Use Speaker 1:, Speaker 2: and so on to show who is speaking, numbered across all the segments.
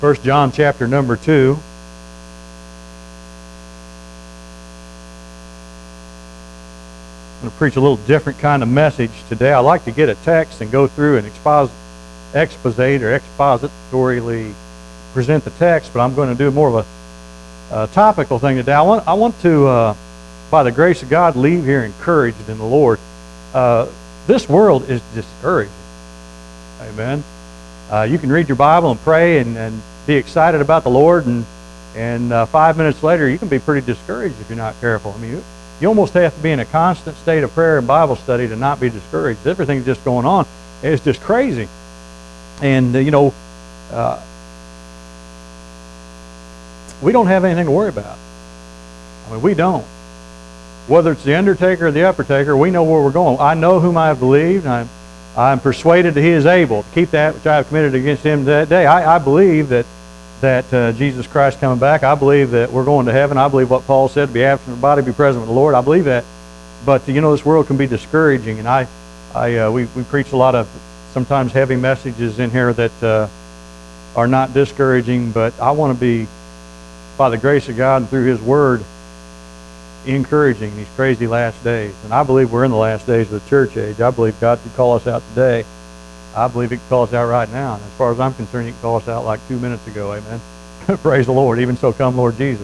Speaker 1: 1 John chapter number 2. I'm going to preach a little different kind of message today. I like to get a text and go through and expositorily present the text, but I'm going to do more of a topical thing today. I want to, by the grace of God, leave here encouraged in the Lord. This world is discouraging. Amen. You can read your Bible and pray and be excited about the Lord, and 5 minutes later you can be pretty discouraged if you're not careful. I mean, you almost have to be in a constant state of prayer and Bible study to not be discouraged. Everything's just going on. It's just crazy. And, we don't have anything to worry about. I mean, we don't. Whether it's the undertaker or the uppertaker, we know where we're going. I know whom I have believed. I'm persuaded that he is able to keep that which I have committed against him that day. I believe that Jesus Christ coming back. I believe that we're going to heaven. I believe what Paul said, to be absent from the body, be present with the Lord. I believe that. But, this world can be discouraging. And we preach a lot of sometimes heavy messages in here that are not discouraging. But I want to be, by the grace of God and through his word, encouraging these crazy last days. And I believe we're in the last days of the church age. I believe God could call us out today. I believe he can call us out right now. And as far as I'm concerned, he can call us out like 2 minutes ago. Amen. Praise the Lord. Even so, come Lord Jesus.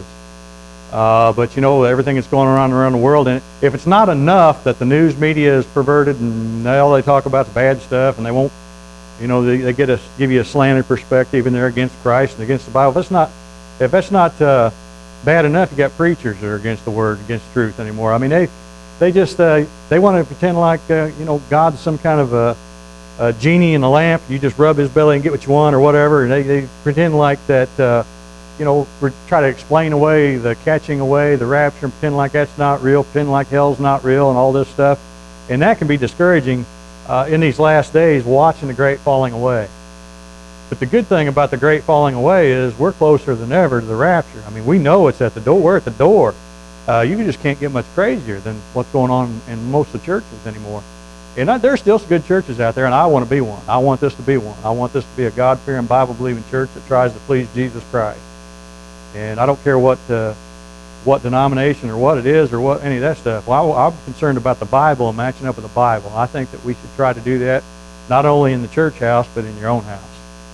Speaker 1: But everything that's going around the world, and if it's not enough that the news media is perverted and all they talk about is bad stuff, and they won't, they give you a slanted perspective, and they're against Christ and against the Bible. If that's not bad enough, you got preachers that are against the word, against truth anymore. I mean, they want to pretend like God's some kind of a genie in a lamp. You just rub his belly and get what you want or whatever, and they pretend like that. Try to explain away the catching away, the rapture, and pretend like that's not real, pretend like hell's not real, and all this stuff. And that can be discouraging in these last days, watching the great falling away. But the good thing about the great falling away is we're closer than ever to the rapture. I mean, we know it's at the door. We're at the door. You just can't get much crazier than what's going on in most of the churches anymore. And there's still some good churches out there, and I want to be one. I want this to be one. I want this to be a God-fearing, Bible-believing church that tries to please Jesus Christ. And I don't care what denomination or what it is or what any of that stuff. Well, I'm concerned about the Bible and matching up with the Bible. I think that we should try to do that not only in the church house, but in your own house.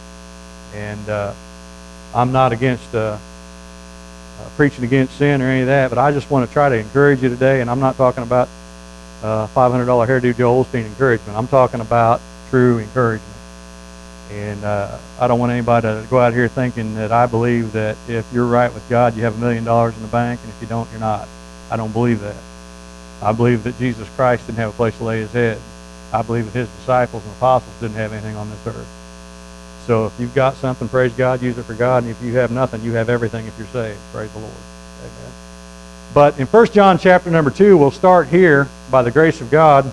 Speaker 1: And I'm not against preaching against sin or any of that, but I just want to try to encourage you today. And I'm not talking about $500 hairdo Joel Osteen encouragement. I'm talking about true encouragement. And I don't want anybody to go out here thinking that I believe that if you're right with God, you have $1 million in the bank, and if you don't, you're not. I don't believe that. I believe that Jesus Christ didn't have a place to lay his head. I believe that his disciples and apostles didn't have anything on this earth. So if you've got something, praise God, use it for God. And if you have nothing, you have everything if you're saved. Praise the Lord. Amen. But in 1 John chapter number 2, we'll start here by the grace of God.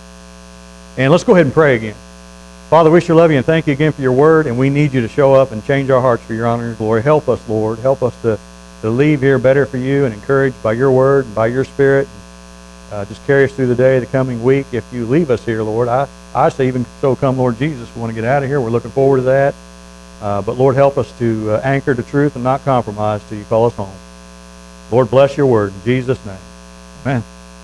Speaker 1: And let's go ahead and pray again. Father, we sure love you and thank you again for your word. And we need you to show up and change our hearts for your honor and glory. Help us, Lord. Help us to leave here better for you and encouraged by your word and by your spirit. Just carry us through the day, the coming week. If you leave us here, Lord, I say even so come, Lord Jesus. We want to get out of here. We're looking forward to that. But, Lord, help us to anchor to truth and not compromise till you call us home. Lord, bless your word in Jesus' name. Amen.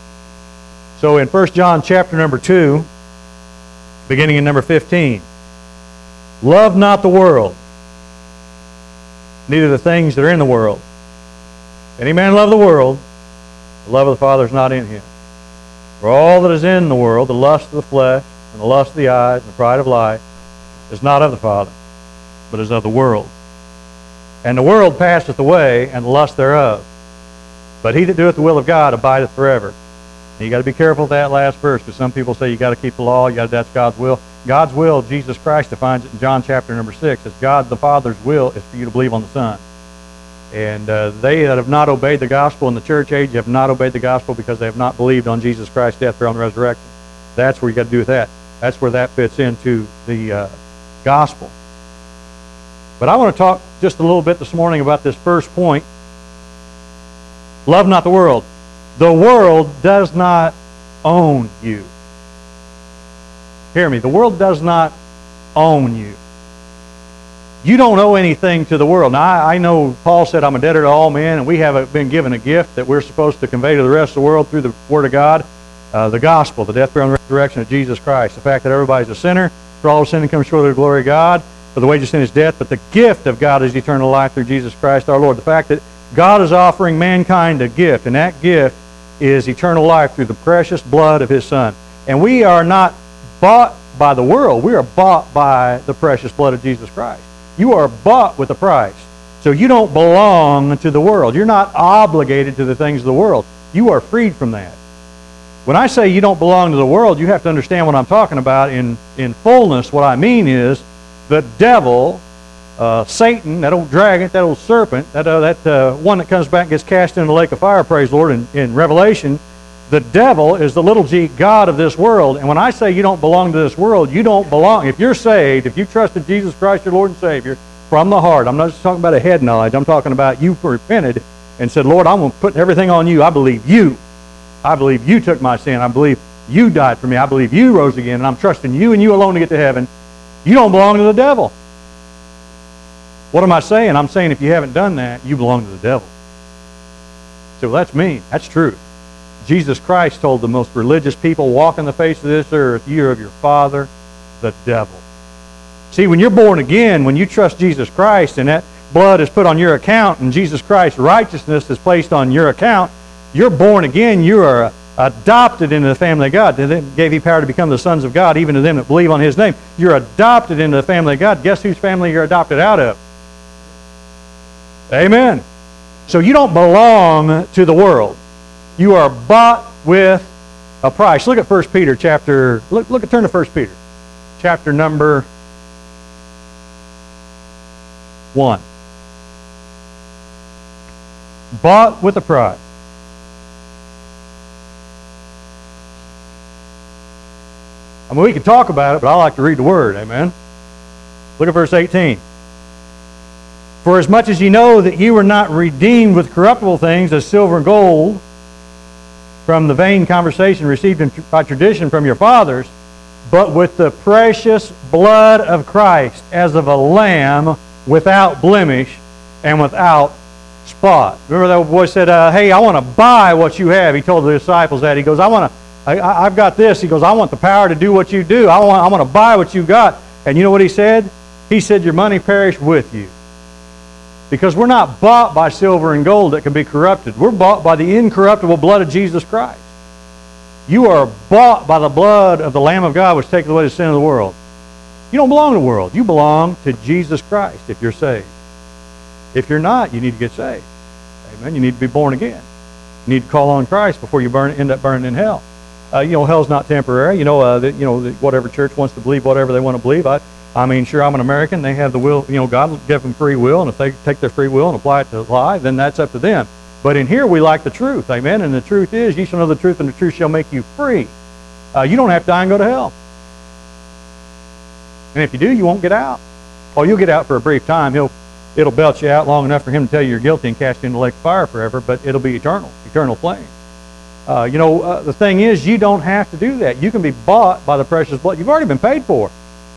Speaker 1: So in 1 John chapter number 2, beginning in number 15, love not the world, neither the things that are in the world. If any man love the world, the love of the Father is not in him. For all that is in the world, the lust of the flesh, and the lust of the eyes, and the pride of life, is not of the Father, but is of the world. And the world passeth away, and the lust thereof. But he that doeth the will of God abideth forever. And you got to be careful with that last verse, because some people say you got to keep the law, that's God's will. God's will, Jesus Christ defines it in John chapter number 6, as God the Father's will is for you to believe on the Son. And they that have not obeyed the gospel in the church age have not obeyed the gospel because they have not believed on Jesus Christ's death, burial, and resurrection. That's where you got to do with that. That's where that fits into the gospel. But I want to talk just a little bit this morning about this first point. Love not the world. The world does not own you. Hear me. The world does not own you. You don't owe anything to the world. Now, I know Paul said, I'm a debtor to all men, and we have been given a gift that we're supposed to convey to the rest of the world through the Word of God, the gospel, the death, burial, and resurrection of Jesus Christ. The fact that everybody's a sinner, for all of sin and comes short of the glory of God, for the wages of sin is death, but the gift of God is eternal life through Jesus Christ our Lord. The fact that God is offering mankind a gift, and that gift is eternal life through the precious blood of His Son. And we are not bought by the world. We are bought by the precious blood of Jesus Christ. You are bought with a price. So you don't belong to the world. You're not obligated to the things of the world. You are freed from that. When I say you don't belong to the world, you have to understand what I'm talking about in fullness. What I mean is the devil, Satan, that old dragon, that old serpent, that one that comes back and gets cast into the lake of fire, praise the Lord, in Revelation, the devil is the little g god of this world. And when I say you don't belong to this world, you don't belong. If you're saved, if you trusted Jesus Christ, your Lord and Savior, from the heart, I'm not just talking about a head knowledge, I'm talking about you repented and said, Lord, I'm going to put everything on you. I believe you. I believe you took my sin. I believe you died for me. I believe you rose again, and I'm trusting you and you alone to get to heaven. You don't belong to the devil. What am I saying? I'm saying if you haven't done that, you belong to the devil. So that's me. That's true. Jesus Christ told the most religious people, walk on the face of this earth, you're of your father, the devil. See, when you're born again, when you trust Jesus Christ and that blood is put on your account and Jesus Christ's righteousness is placed on your account, you're born again, you are adopted into the family of God. Then gave you power to become the sons of God, even to them that believe on His name. You're adopted into the family of God. Guess whose family you're adopted out of? Amen. So you don't belong to the world. You are bought with a price. Look at 1 Peter chapter, turn to 1 Peter, chapter number 1. Bought with a price. I mean, we can talk about it, but I like to read the Word, amen? Look at verse 18. For as much as ye know that ye were not redeemed with corruptible things as silver and gold, from the vain conversation received by tradition from your fathers, but with the precious blood of Christ, as of a lamb without blemish and without spot. Remember that old boy said, hey, I want to buy what you have. He told the disciples that. He goes, I've got this. He goes, I want the power to do what you do. I want to buy what you got. And you know what he said? He said, your money perish with you. Because we're not bought by silver and gold that can be corrupted. We're bought by the incorruptible blood of Jesus Christ. You are bought by the blood of the Lamb of God, which taketh away the sin of the world. You don't belong to the world. You belong to Jesus Christ if you're saved. If you're not, you need to get saved. Amen. You need to be born again. You need to call on Christ before you end up burning in hell. Hell's not temporary. Whatever church wants to believe whatever they want to believe. I mean, sure, I'm an American. They have the will. God gave them free will, and if they take their free will and apply it to life, then that's up to them. But in here, we like the truth, amen. And the truth is, ye shall know the truth, and the truth shall make you free. You don't have to die and go to hell. And if you do, you won't get out. Well, you'll get out for a brief time. It'll belch you out long enough for him to tell you you're guilty and cast you into the lake of fire forever. But it'll be eternal flame. The thing is, you don't have to do that. You can be bought by the precious blood. You've already been paid for.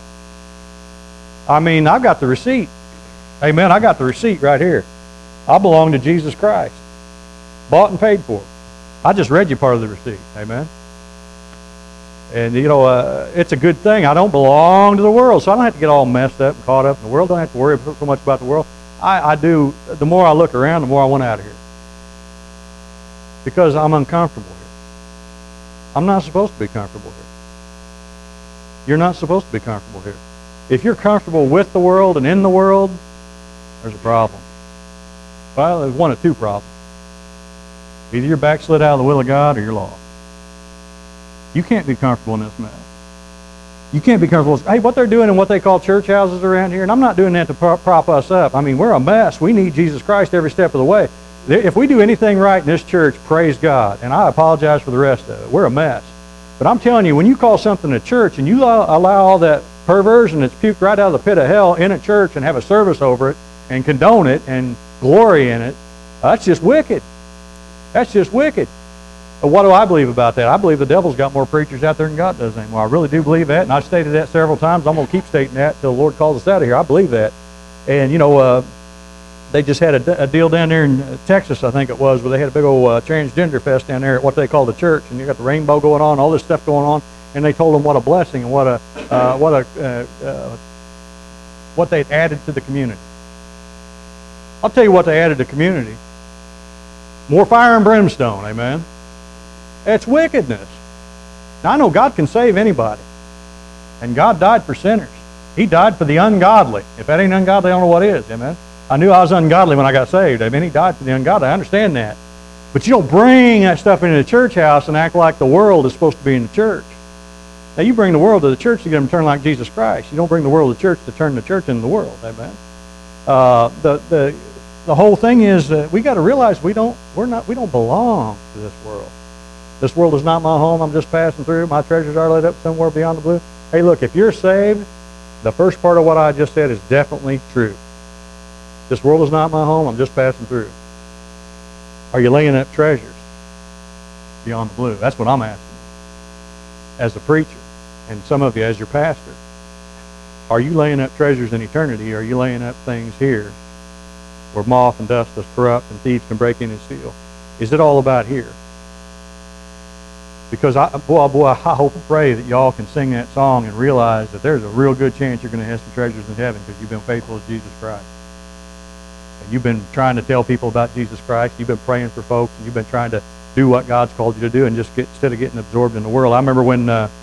Speaker 1: I mean, I've got the receipt. Amen. I got the receipt right here. I belong to Jesus Christ. Bought and paid for. I just read you part of the receipt. Amen. And, it's a good thing. I don't belong to the world, so I don't have to get all messed up and caught up in the world. I don't have to worry so much about the world. I do. The more I look around, the more I want out of here. Because I'm uncomfortable here. I'm not supposed to be comfortable here. You're not supposed to be comfortable here. If you're comfortable with the world and in the world, there's a problem. Well, there's one of two problems. Either you're backslid out of the will of God or you're lost. You can't be comfortable in this mess. You can't be comfortable. Hey, what they're doing in what they call church houses around here, and I'm not doing that to prop us up. I mean, we're a mess. We need Jesus Christ every step of the way. If we do anything right in this church, praise God. And I apologize for the rest of it. We're a mess. But I'm telling you, when you call something a church and you allow all that perversion that's puked right out of the pit of hell in a church and have a service over it and condone it and glory in it, that's just wicked. That's just wicked. But what do I believe about that? I believe the devil's got more preachers out there than God does anymore. I really do believe that, and I've stated that several times. I'm going to keep stating that until the Lord calls us out of here. I believe that. And, they just had a deal down there in Texas, I think it was, where they had a big old transgender fest down there at what they call the church, and you got the rainbow going on, all this stuff going on, and they told them what a blessing and what they'd added to the community. I'll tell you what they added to the community. More fire and brimstone, amen? It's wickedness. Now, I know God can save anybody, and God died for sinners. He died for the ungodly. If that ain't ungodly, I don't know what is, amen? I knew I was ungodly when I got saved. I mean, He died for the ungodly. I understand that. But you don't bring that stuff into the church house and act like the world is supposed to be in the church. Now, you bring the world to the church to get them to turn like Jesus Christ. You don't bring the world to the church to turn the church into the world. Amen. The whole thing is that we got to realize we don't belong to this world. This world is not my home. I'm just passing through. My treasures are laid up somewhere beyond the blue. Hey, look, if you're saved, the first part of what I just said is definitely true. This world is not my home. I'm just passing through. Are you laying up treasures beyond the blue? That's what I'm asking you as a preacher, and some of you as your pastor. Are you laying up treasures in eternity, or are you laying up things here where moth and dust does corrupt and thieves can break in and steal? Is it all about here? Because I hope and pray that y'all can sing that song and realize that there's a real good chance you're going to have some treasures in heaven because you've been faithful to Jesus Christ. And you've been trying to tell people about Jesus Christ. You've been praying for folks. And you've been trying to do what God's called you to do and just instead of getting absorbed in the world. I remember when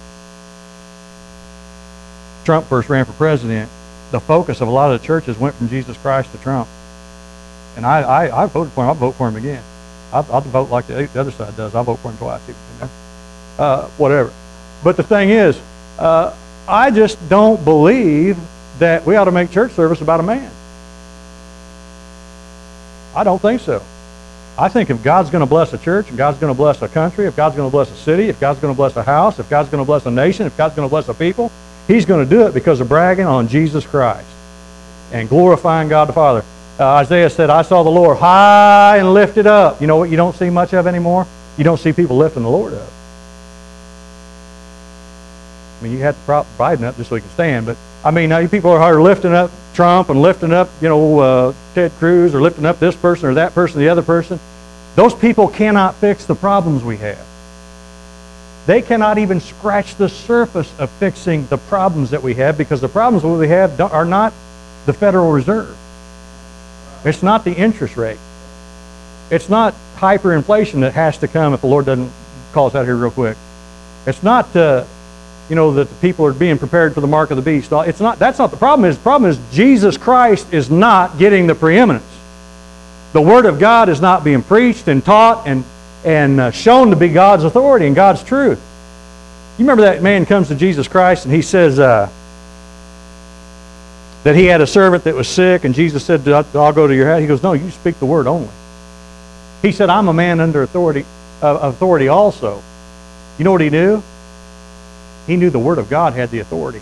Speaker 1: Trump first ran for president, the focus of a lot of the churches went from Jesus Christ to Trump. And I voted for him. I'll vote for him again. I'll vote like the other side does. I'll vote for him twice. Whatever. But the thing is, I just don't believe that we ought to make church service about a man. I don't think so. I think if God's going to bless a church, if God's going to bless a country, if God's going to bless a city, if God's going to bless a house, if God's going to bless a nation, if God's going to bless a people, He's going to do it because of bragging on Jesus Christ and glorifying God the Father. Isaiah said, I saw the Lord high and lifted up. You know what you don't see much of anymore? You don't see people lifting the Lord up. I mean, you have to prop Biden up just so he can stand, but I mean, now you people are lifting up Trump and lifting up, Ted Cruz, or lifting up this person or that person, the other person. Those people cannot fix the problems we have. They cannot even scratch the surface of fixing the problems that we have, because the problems that we have are not the Federal Reserve. It's not the interest rate. It's not hyperinflation that has to come if the Lord doesn't call us out here real quick. It's not that the people are being prepared for the mark of the beast. It's not. That's not the problem. The problem is Jesus Christ is not getting the preeminence. The Word of God is not being preached and taught and shown to be God's authority and God's truth. You remember that man comes to Jesus Christ and he says that he had a servant that was sick, and Jesus said, I'll go to your house. He goes, no, you speak the word only. He said, I'm a man under authority also. You know what he knew? He knew the Word of God had the authority.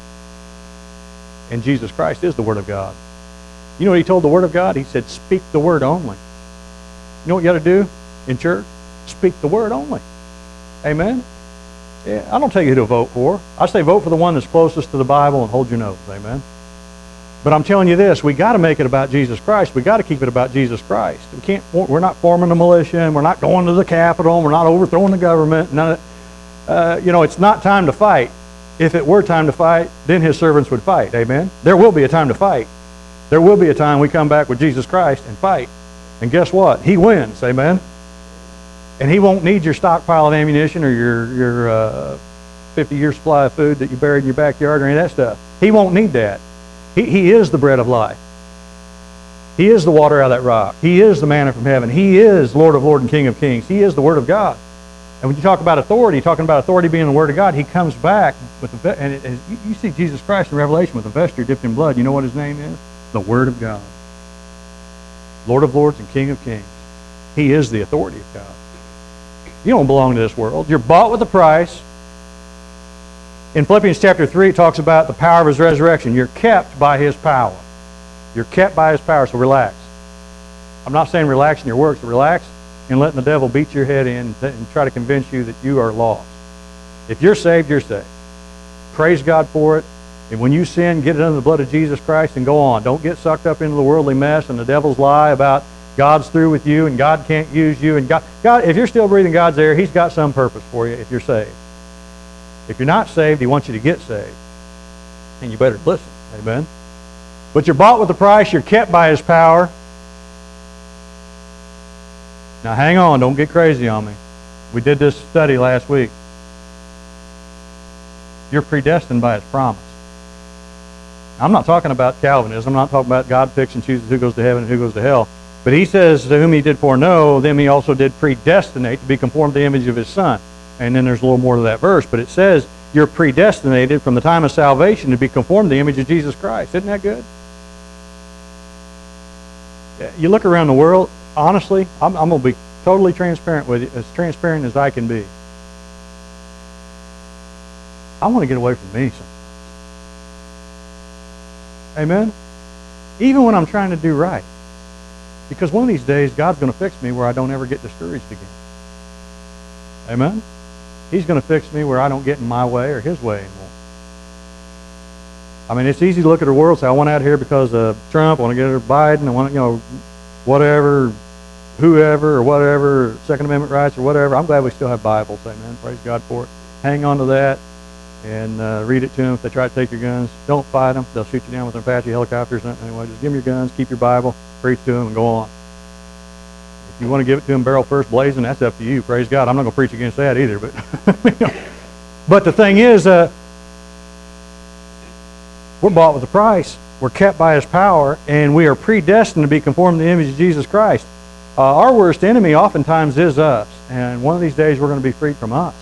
Speaker 1: And Jesus Christ is the Word of God. You know what he told the Word of God? He said, speak the word only. You know what you got to do in church? Speak the word only. Amen? Yeah, I don't tell you who to vote for. I say vote for the one that's closest to the Bible and hold your nose. Amen? But I'm telling you this, we got to make it about Jesus Christ. We got to keep it about Jesus Christ. We're not forming a militia, and we're not going to the Capitol, and we're not overthrowing the government. It's not time to fight. If it were time to fight, then His servants would fight. Amen? There will be a time to fight. There will be a time we come back with Jesus Christ and fight. And guess what? He wins. Amen? And He won't need your stockpile of ammunition or your 50-year supply of food that you buried in your backyard or any of that stuff. He won't need that. He is the bread of life. He is the water out of that rock. He is the manna from heaven. He is Lord of Lords and King of Kings. He is the Word of God. And when you talk about authority, talking about authority being the Word of God, He comes back with you see Jesus Christ in Revelation with a vesture dipped in blood. You know what His name is? The Word of God. Lord of Lords and King of Kings. He is the authority of God. You don't belong to this world. You're bought with a price. In Philippians chapter 3, it talks about the power of His resurrection. You're kept by His power. You're kept by His power, so relax. I'm not saying relax in your works, but relax in letting the devil beat your head in and try to convince you that you are lost. If you're saved, you're saved. Praise God for it. And when you sin, get it under the blood of Jesus Christ and go on. Don't get sucked up into the worldly mess and the devil's lie about God's through with you and God can't use you. And God, if you're still breathing God's air, He's got some purpose for you if you're saved. If you're not saved, He wants you to get saved. And you better listen. Amen. But you're bought with a price. You're kept by His power. Now hang on. Don't get crazy on me. We did this study last week. You're predestined by His promise. I'm not talking about Calvinism. I'm not talking about God picks and chooses who goes to heaven and who goes to hell. But He says, to whom He did foreknow, them He also did predestinate to be conformed to the image of His Son. And then there's a little more to that verse. But it says, you're predestinated from the time of salvation to be conformed to the image of Jesus Christ. Isn't that good? You look around the world, honestly, I'm going to be totally transparent with you, as transparent as I can be. I want to get away from me sometimes. Amen? Even when I'm trying to do right. Because one of these days, God's going to fix me where I don't ever get discouraged again. Amen? He's going to fix me where I don't get in my way or His way anymore. I mean, it's easy to look at the world and say, I want out here because of Trump, I want to get rid of Biden, I want, whatever, whoever or whatever, Second Amendment rights or whatever. I'm glad we still have Bibles. Amen. Praise God for it. Hang on to that and read it to them. If they try to take your guns, don't fight them. They'll shoot you down with their Apache helicopters. Anyway, just give them your guns, keep your Bible, preach to them, and go on. If you want to give it to them barrel first blazing, that's up to you. Praise God. I'm not going to preach against that either. But the thing is, we're bought with a price. We're kept by His power, and we are predestined to be conformed to the image of Jesus Christ. Our worst enemy oftentimes is us, and one of these days we're going to be freed from us.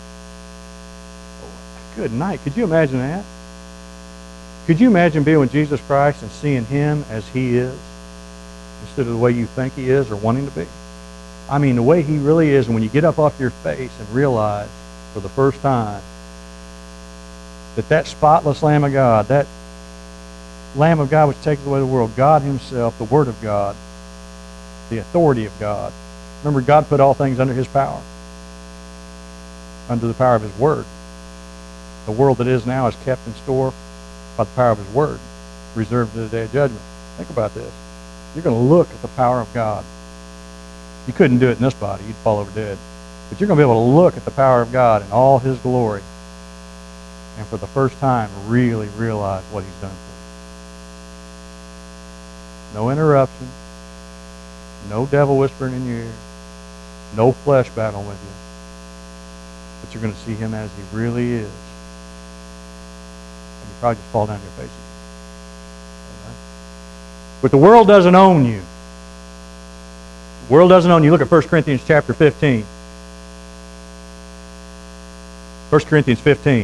Speaker 1: Good night. Could you imagine that? Could you imagine being with Jesus Christ and seeing Him as He is instead of the way you think He is or wanting to be? I mean, the way He really is, and when you get up off your face and realize for the first time that spotless Lamb of God, that Lamb of God which takes away the world, God Himself, the Word of God, the authority of God. Remember, God put all things under His power, under the power of His Word. The world that is now is kept in store by the power of His Word, reserved to the day of judgment. Think about this. You're going to look at the power of God. You couldn't do it in this body. You'd fall over dead. But you're going to be able to look at the power of God in all His glory and for the first time really realize what He's done for you. No interruption. No devil whispering in your ear. No flesh battle with you. But you're going to see Him as He really is. And you probably just fall down on your face. Right? But the world doesn't own you. The world doesn't own you. Look at 1 Corinthians chapter 15. 1 Corinthians 15.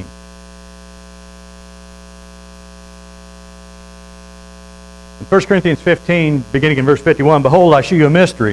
Speaker 1: In 1 Corinthians 15, beginning in verse 51, behold, I shew you a mystery.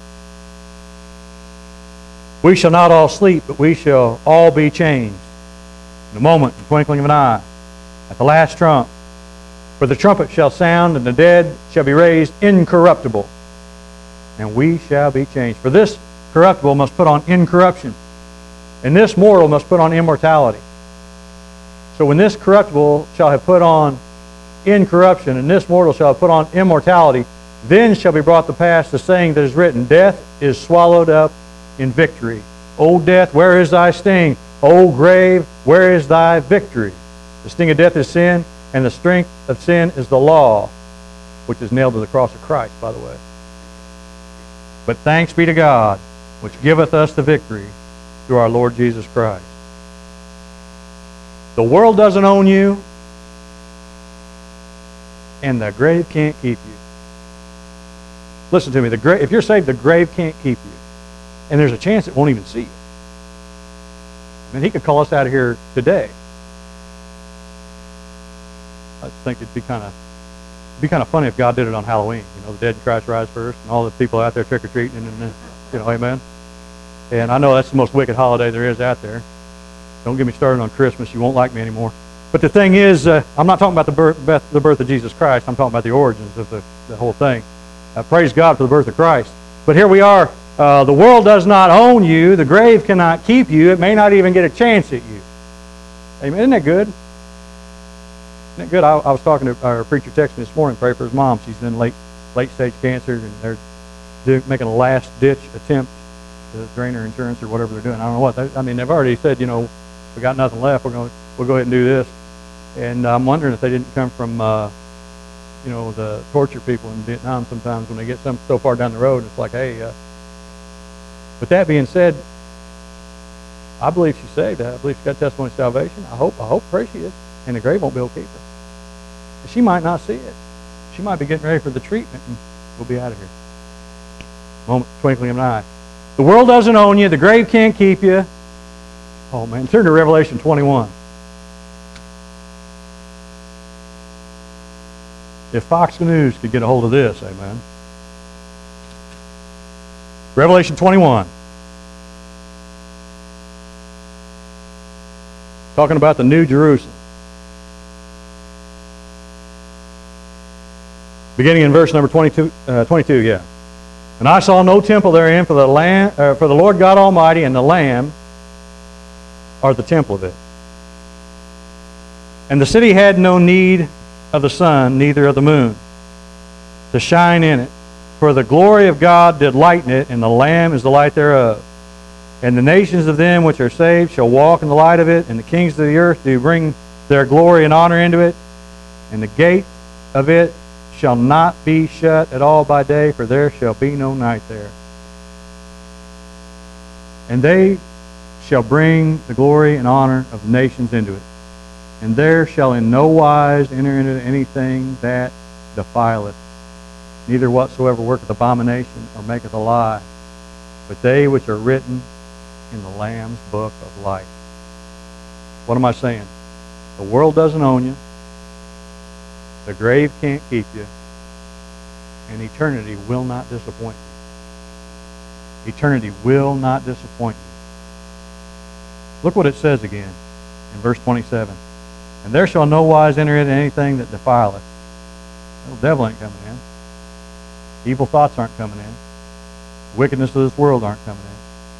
Speaker 1: We shall not all sleep, but we shall all be changed. In a moment, in the twinkling of an eye, at the last trump. For the trumpet shall sound, and the dead shall be raised incorruptible, and we shall be changed. For this corruptible must put on incorruption, and this mortal must put on immortality. So when this corruptible shall have put on incorruption, and this mortal shall have put on immortality, then shall be brought to pass the saying that is written, death is swallowed up in victory. O death, where is thy sting? O grave, where is thy victory? The sting of death is sin, and the strength of sin is the law, which is nailed to the cross of Christ, by the way. But thanks be to God, which giveth us the victory through our Lord Jesus Christ. The world doesn't own you, and the grave can't keep you. Listen to me. If you're saved, the grave can't keep you. And there's a chance it won't even see you. I mean, He could call us out of here today. I just think it'd be kind of funny if God did it on Halloween. The dead in Christ rise first, and all the people out there trick-or-treating, and amen. And I know that's the most wicked holiday there is out there. Don't get me started on Christmas. You won't like me anymore. But the thing is, I'm not talking about the birth of Jesus Christ. I'm talking about the origins of the whole thing. Praise God for the birth of Christ. But here we are. The world does not own you. The grave cannot keep you. It may not even get a chance at you. Amen. Isn't that good? Isn't it good? I was talking to our preacher, texted me this morning, pray for his mom. She's in late stage cancer, and they're making a last ditch attempt to drain her insurance or whatever they're doing. I don't know what. They've already said, we got nothing left. We'll go ahead and do this. And I'm wondering if they didn't come from, the torture people in Vietnam sometimes when they get so far down the road. It's like, hey. With that being said, I believe she's saved. I believe she's got testimony of salvation. I hope, pray she is. And the grave won't be able to keep her. But she might not see it. She might be getting ready for the treatment, and we'll be out of here. Moment, twinkling of an eye. The world doesn't own you. The grave can't keep you. Oh, man. Turn to Revelation 21. If Fox News could get a hold of this, amen. Revelation 21. Talking about the New Jerusalem. Beginning in verse number 22, yeah. And I saw no temple therein, for the Lord God Almighty and the Lamb are the temple of it. And the city had no need of the sun, neither of the moon, to shine in it. For the glory of God did lighten it, and the Lamb is the light thereof. And the nations of them which are saved shall walk in the light of it, and the kings of the earth do bring their glory and honor into it. And the gate of it shall not be shut at all by day, for there shall be no night there. And they shall bring the glory and honor of the nations into it. And there shall in no wise enter into anything that defileth, neither whatsoever worketh abomination or maketh a lie, but they which are written in the Lamb's book of life. What am I saying? The world doesn't own you. The grave can't keep you. And eternity will not disappoint you. Eternity will not disappoint you. Look what it says again in verse 27. And there shall no wise enter into anything that defileth. The devil ain't coming in. Evil thoughts aren't coming in. Wickedness of this world aren't coming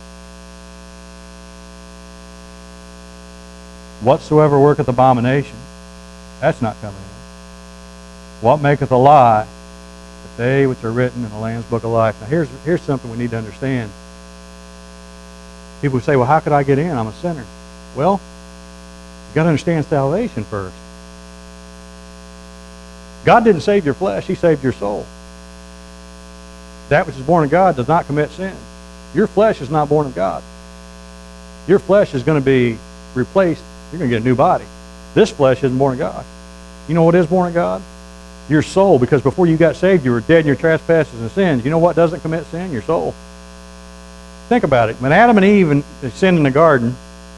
Speaker 1: in. Whatsoever worketh abomination, that's not coming in. What maketh a lie? But they which are written in the Lamb's book of life. Now here's something we need to understand. People say, well, how could I get in? I'm a sinner. Well, you've got to understand salvation first. God didn't save your flesh. He saved your soul. That which is born of God does not commit sin. Your flesh is not born of God. Your flesh is going to be replaced. You're going to get a new body. This flesh isn't born of God. You know what is born of God? Your soul, because before you got saved, you were dead in your trespasses and sins. You know what doesn't commit sin? Your soul. Think about it. When Adam and Eve sinned in the garden,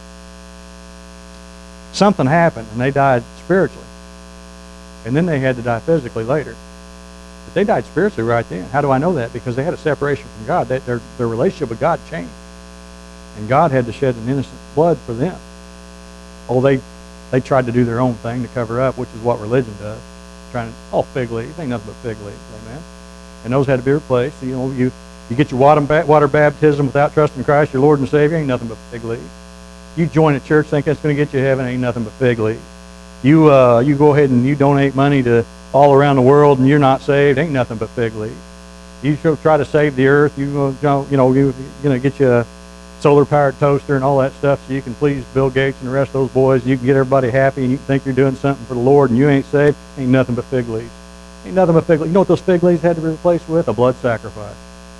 Speaker 1: something happened, and they died spiritually. And then they had to die physically later. But they died spiritually right then. How do I know that? Because they had a separation from God. Their relationship with God changed. And God had to shed an innocent blood for them. Oh, they tried to do their own thing to cover up, which is what religion does. Fig leaves. Ain't nothing but fig leaves. Amen. And those had to be replaced. You know, you get your water baptism without trusting Christ, your Lord and Savior, ain't nothing but fig leaves. You join a church, think that's going to get you to heaven, ain't nothing but fig leaves. You go ahead and you donate money to all around the world and you're not saved, ain't nothing but fig leaves. You try to save the earth, you're going to get you a solar-powered toaster and all that stuff so you can please Bill Gates and the rest of those boys. You can get everybody happy and you think you're doing something for the Lord and you ain't saved, ain't nothing but fig leaves. Ain't nothing but fig leaves. You know what those fig leaves had to be replaced with? A blood sacrifice.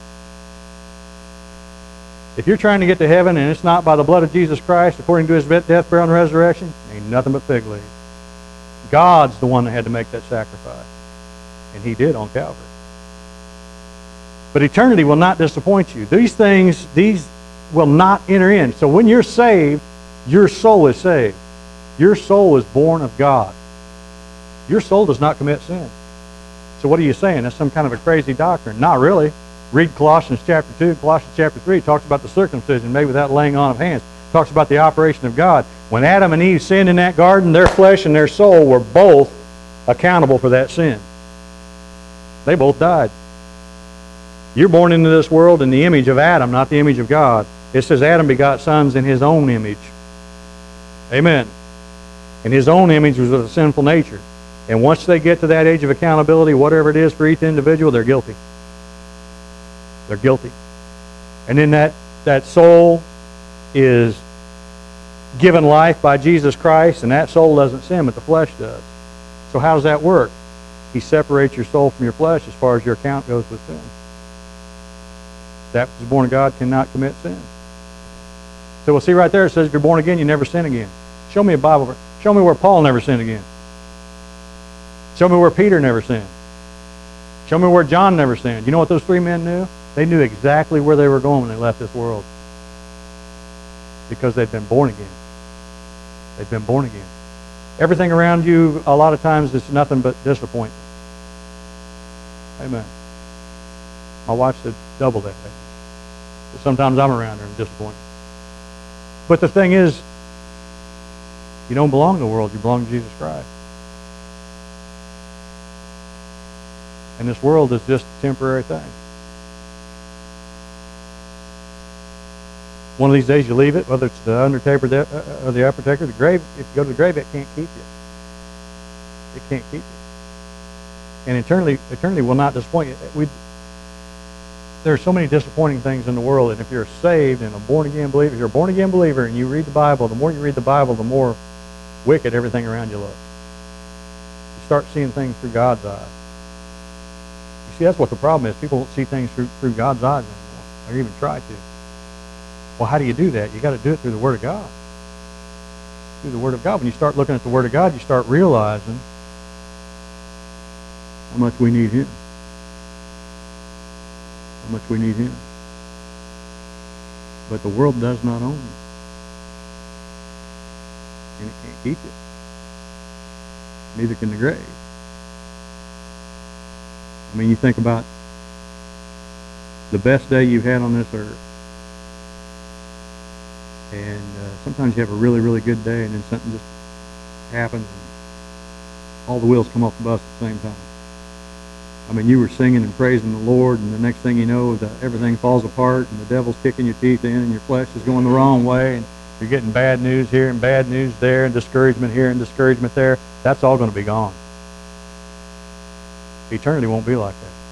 Speaker 1: If you're trying to get to heaven and it's not by the blood of Jesus Christ, according to his death, burial, and resurrection, ain't nothing but fig leaves. God's the one that had to make that sacrifice. And he did on Calvary. But eternity will not disappoint you. These will not enter in. So when you're saved, your soul is saved. Your soul is born of God. Your soul does not commit sin. So what are you saying? That's some kind of a crazy doctrine. Not really. Read Colossians chapter 2, Colossians chapter 3. It talks about the circumcision made without laying on of hands. It talks about the operation of God. When Adam and Eve sinned in that garden, their flesh and their soul were both accountable for that sin. They both died. You're born into this world in the image of Adam, not the image of God. It says Adam begot sons in his own image. Amen. And his own image was with a sinful nature. And once they get to that age of accountability, whatever it is for each individual, they're guilty. They're guilty. And then that soul is given life by Jesus Christ, and that soul doesn't sin, but the flesh does. So how does that work? He separates your soul from your flesh as far as your account goes with sin. That which is born of God cannot commit sin. So we'll see right there, it says if you're born again, you never sin again. Show me a Bible verse. Show me where Paul never sinned again. Show me where Peter never sinned. Show me where John never sinned. You know what those three men knew? They knew exactly where they were going when they left this world. Because they'd been born again. They'd been born again. Everything around you, a lot of times, it's nothing but disappointment. Amen. My wife said double that. Sometimes I'm around her and disappointed. But the thing is, you don't belong to the world. You belong to Jesus Christ. And this world is just a temporary thing. One of these days you leave it, whether it's the undertaker or the upper taker, the grave. If you go to the grave, it can't keep you. It can't keep you. And eternity will not disappoint you. There are so many disappointing things in the world, and if you're saved and a born-again believer, if you're a born-again believer and you read the Bible, the more you read the Bible, the more wicked everything around you looks. You start seeing things through God's eyes. You see, that's what the problem is. People don't see things through God's eyes anymore, or even try to. Well, how do you do that? You got to do it through the Word of God. Through the Word of God. When you start looking at the Word of God, you start realizing how much we need Him. How much we need Him. But the world does not own you. And it can't keep you. Neither can the grave. I mean, you think about the best day you've had on this earth. And sometimes you have a really, really good day, and then something just happens, and all the wheels come off the bus at the same time. I mean, you were singing and praising the Lord, and the next thing you know, everything falls apart, and the devil's kicking your teeth in, and your flesh is going the wrong way, and you're getting bad news here and bad news there, and discouragement here and discouragement there. That's all going to be gone. Eternity won't be like that.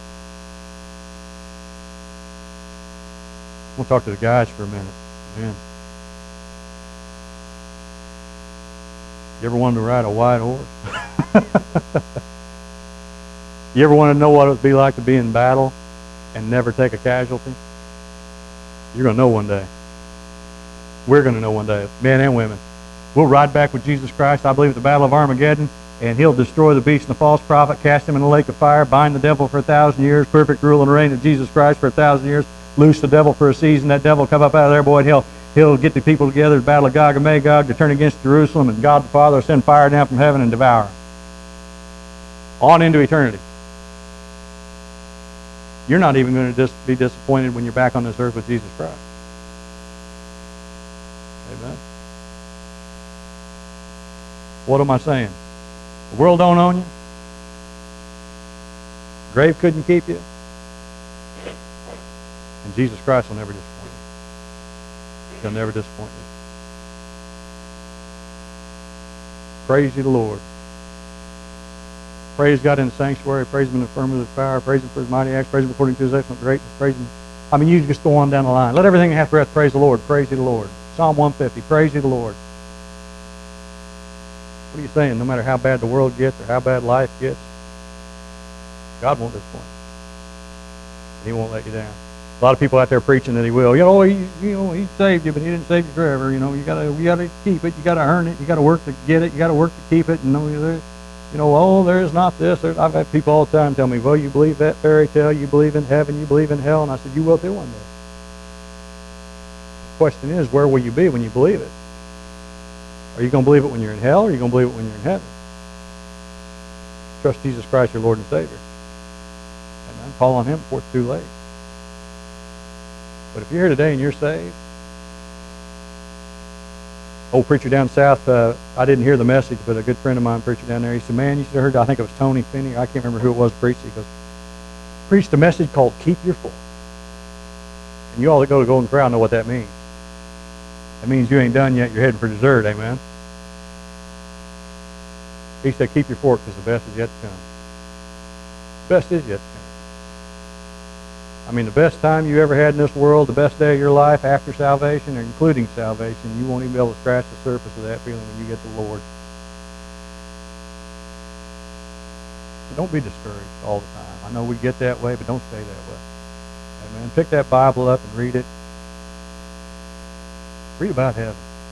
Speaker 1: We'll talk to the guys for a minute. Man. You ever wanted to ride a white horse? You ever want to know what it would be like to be in battle and never take a casualty? You're going to know one day. We're going to know one day, men and women. We'll ride back with Jesus Christ, I believe, at the Battle of Armageddon, and He'll destroy the beast and the false prophet, cast him in the lake of fire, bind the devil for 1,000 years, perfect rule and reign of Jesus Christ for 1,000 years, loose the devil for a season. That devil will come up out of there, boy, and He'll get the people together, the battle of Gog and Magog, to turn against Jerusalem, and God the Father will send fire down from heaven and devour them. On into eternity. You're not even going to be disappointed when you're back on this earth with Jesus Christ. Amen. What am I saying? The world don't own you. The grave couldn't keep you. And Jesus Christ will never disappoint you. He'll never disappoint you. Praise you, the Lord. Praise God in the sanctuary. Praise Him in the firmament of His power. Praise Him for His mighty acts. Praise Him according to His excellent greatness. Praise Him. I mean, you just go on down the line. Let everything that hath breath praise the Lord. Praise you, the Lord. Psalm 150. Praise you, the Lord. What are you saying? No matter how bad the world gets or how bad life gets, God won't disappoint you. He won't let you down. A lot of people out there preaching that He will. He saved you, but He didn't save you forever. You gotta keep it. You gotta earn it. You gotta work to get it. You gotta work to keep it. And there's not this. I've had people all the time tell me, well, you believe that fairy tale. You believe in heaven. You believe in hell. And I said, you will too one day. The question is, where will you be when you believe it? Are you going to believe it when you're in hell, or are you going to believe it when you're in heaven? Trust Jesus Christ, your Lord and Savior. Amen. Call on Him before it's too late. But if you're here today and you're saved, old preacher down south, I didn't hear the message, but a good friend of mine, preacher down there, he said, man, you should have heard, I think it was Tony Finney, I can't remember who it was preached. He goes, preached a message called Keep Your Full. And you all that go to Golden Corral know what that means. That means you ain't done yet, you're heading for dessert, amen? He said, keep your fork because the best is yet to come. The best is yet to come. I mean, the best time you ever had in this world, the best day of your life after salvation or including salvation, you won't even be able to scratch the surface of that feeling when you get the Lord. So don't be discouraged all the time. I know we get that way, but don't stay that way. Amen. Pick that Bible up and read it. Read about heaven.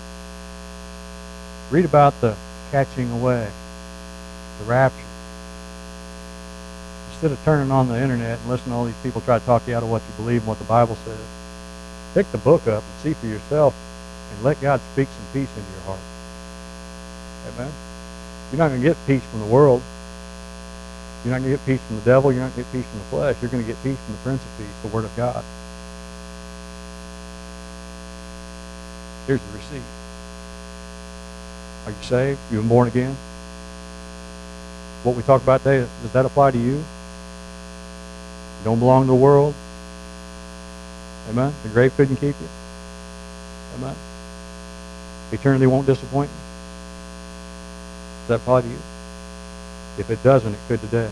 Speaker 1: Read about the catching away, the rapture. Instead of turning on the internet and listening to all these people try to talk you out of what you believe and what the Bible says, pick the book up and see for yourself and let God speak some peace into your heart. Amen? You're not going to get peace from the world. You're not going to get peace from the devil. You're not going to get peace from the flesh. You're going to get peace from the Prince of Peace, the Word of God. Here's the receipt. Are you saved? You been born again? What we talked about today, does that apply to you? You don't belong to the world? Amen? The grave couldn't keep you? Amen? Eternity won't disappoint you? Does that apply to you? If it doesn't, it could today.